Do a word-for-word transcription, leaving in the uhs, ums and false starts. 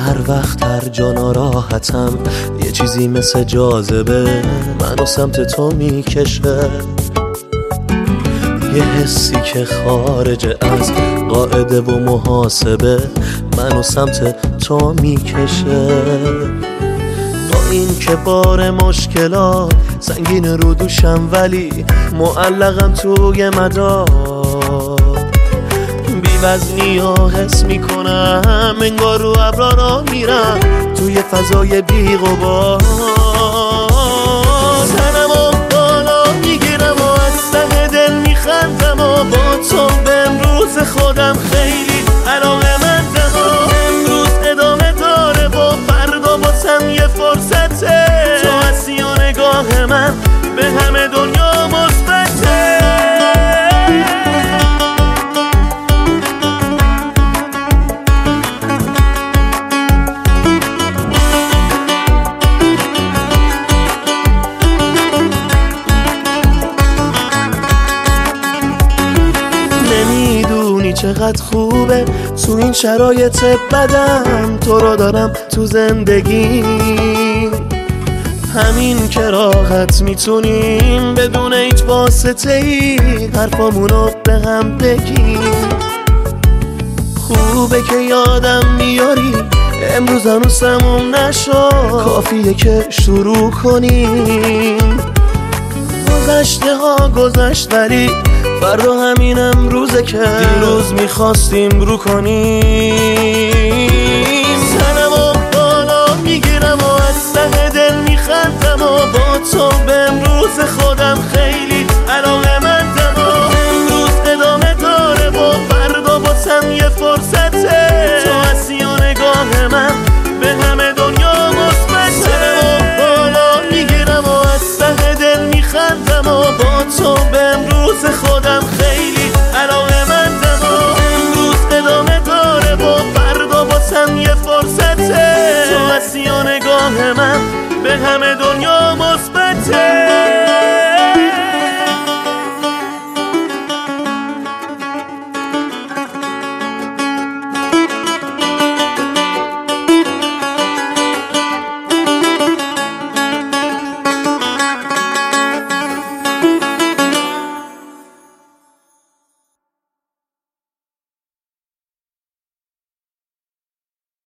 هر وقت هر جا ناراحتم یه چیزی مثل جاذبه منو سمت تو میکشه، یه حسی که خارج از قاعده و محاسبه منو سمت تو میکشه. با این که بار مشکلات سنگین رو دوشم ولی معلقم توی مدار، بی وزنی ها حس میکنم انگار رو ابرا را میرم توی فضای بی غبار. سرمو بالا میگیرم و از ته دل میخندم و با تو به امروز خودم خیلی علاقه مندم و امروز ادامه داره و فردا باسم یه فرصته، تو هستی و نگاه من به همه دنیا مثبته. نمیدونی چقدر خوبه تو این شرایط بدم تو رو دارم تو زندگی، همین که راحت میتونیم بدون هیچ واسطه ای حرفامونو به هم بگیم. خوبه که یادم میاری امروز هنوز تموم نشد، کافیه که شروع کنیم. گذشته ها گذشت ولی فردا همین امروزه که دیروز میخواستیم رو کنیم. سرمو بالا میگیرم و از ته دل میخندم و با تو به امروز خودم خیلی علاقه مندم و امروز ادامه داره و فردا باسم یه فرصته، تو هستی و نگاه من به همه دنیا مثبته. سرمو بالا میگیرم و از ته دل میخندم و با تو به امروز خودم خیلی علاقه مندم و امروز ادامه داره و فردا باسم یه فرصته، تو هستی و نگاه من به همه دنیا